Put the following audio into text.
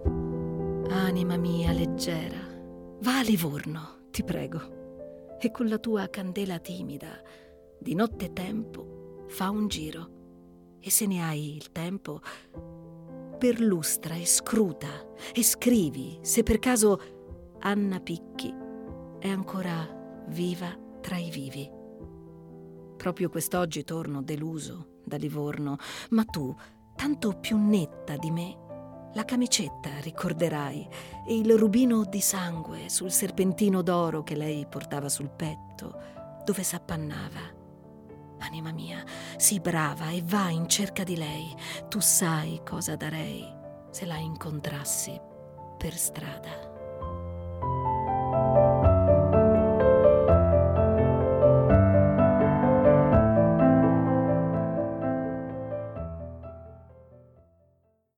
Anima mia leggera, va a Livorno, ti prego, e con la tua candela timida, di notte tempo, fa un giro, e se ne hai il tempo, perlustra e scruta e scrivi se per caso Anna Picchi è ancora viva tra i vivi. Proprio quest'oggi torno deluso da Livorno, ma tu, tanto più netta di me, la camicetta ricorderai e il rubino di sangue sul serpentino d'oro che lei portava sul petto, dove s'appannava. Anima mia, sii brava e va in cerca di lei. Tu sai cosa darei se la incontrassi per strada.